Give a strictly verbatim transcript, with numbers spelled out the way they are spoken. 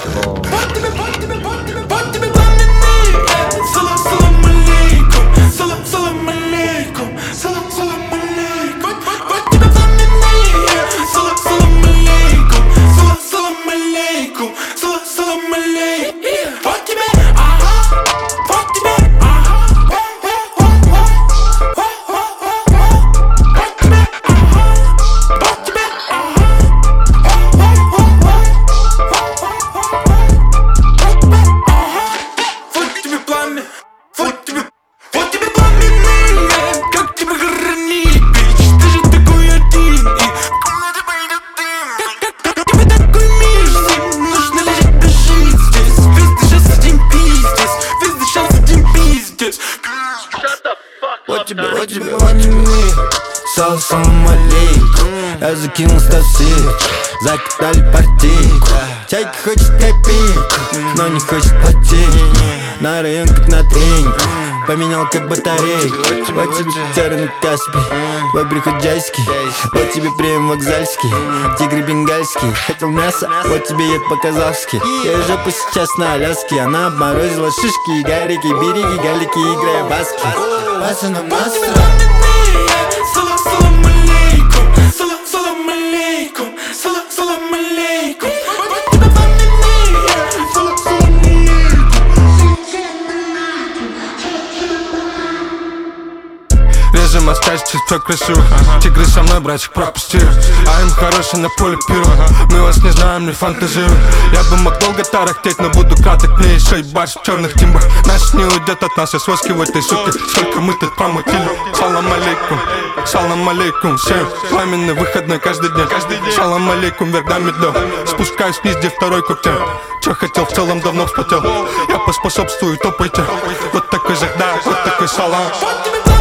Вот тебе, вот тебе, вот тебе. Салам алейкум. Я закинул стасы, закидали партийку. Чайка хочет копейку, но не хочет платить. На район как на тренинг, поменял как батарейку. Вот тебе терный Каспий, твой приходяйский. Вот тебе прием вокзальский, тигры бенгальский. Хотел мясо, вот тебе ед по-казахски. Я жопу сейчас на Аляске, она обморозила шишки и гарики, береги, галики, играя баски. Пацаны, масса. Салам, салам алейкум, салам, салам алейкум, салам, салам алейкум. Вот тебе пламенные, салам, салам алейкум, режем оставить чуть все красиво. Тигры со мной, братик, пропусти. А им хороший на поле пива. Мы вас не знаем, не фантазируем. Я бы мог долго тарахтеть, но буду катать. Мне еще ебашь в черных тимбах. Нас не уйдет от нас, я с воски в этой суке. Сколько мы тут промутили. Салам алейкум, салам алейкум. Всем пламенный выходной каждый день. Салам алейкум, вверх до медло. Спускаюсь вниз, где второй коктейль. Че хотел, в целом давно вспотел. Я поспособствую, топайте. Вот такой жахда, вот такой салам.